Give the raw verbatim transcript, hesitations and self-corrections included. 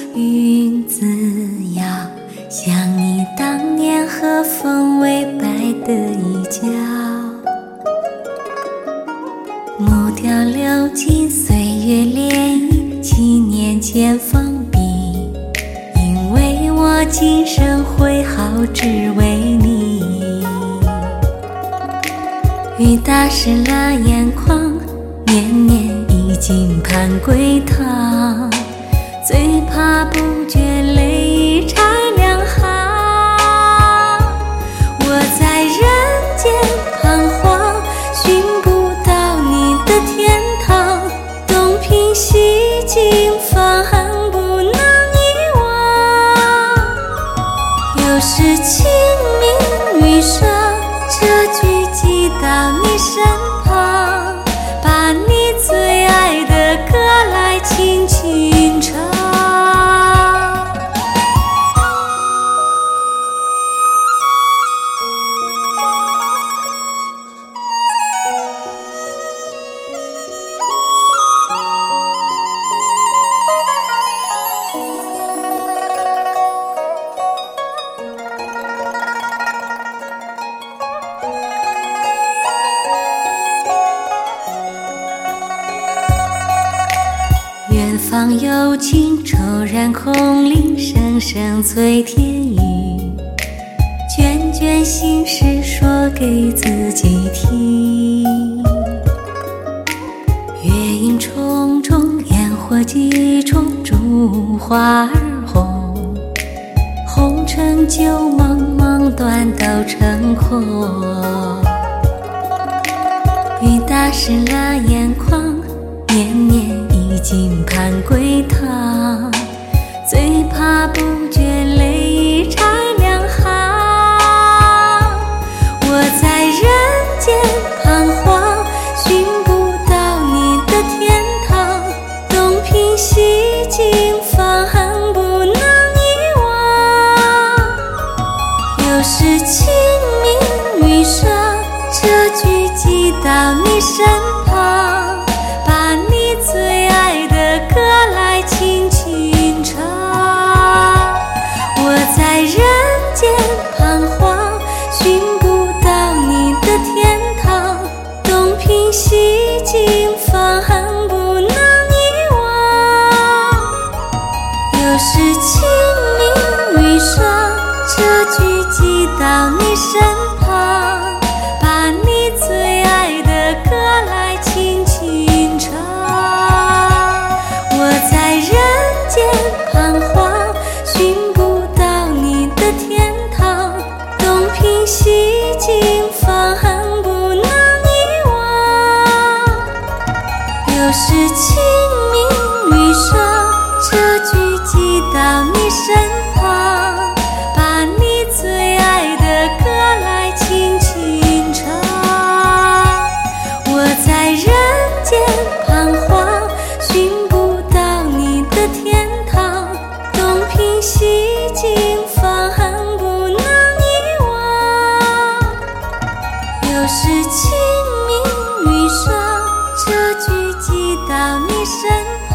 云自遥，想你当年和风微摆的衣角。木雕流金岁月涟漪，七年前封笔，因为我今生会好只为你。雨打湿了眼眶，年年已经盼归堂，最怕不觉泪已拆两行。我在人间彷徨，寻不到你的天堂，东拼西经方不能遗忘。又是清明雨霜，这句寄到你身旁，把你最爱的歌来轻轻唱。远方有情骤然空灵，声声催天语，卷卷心事说给自己听。月影重重，烟火几重，烛花儿红，红尘旧梦梦断都成空。雨打湿了眼眶，年年已经盼归堂，最怕不觉泪已拆两行。我在人间彷徨，寻不到你的天堂，东拼西经方不能遗忘。又是清明雨霜，这句寄到你身旁，把你最爱的歌来轻轻唱。我在人间彷徨，寻不到你的天堂，东拼西经方不能遗忘。又是清明雨霜，这句寄到你身旁，把你最爱的歌来轻轻唱。我在人间彷徨，寻不到你的天堂，东拼西经方不能遗忘。又是清明雨霜，这句寄到你身旁，把你最爱的歌来轻轻唱。我在人间彷徨，寻不到你的天堂，东拼西经方不能遗忘。又是清明雨霜，这句寄到你身旁。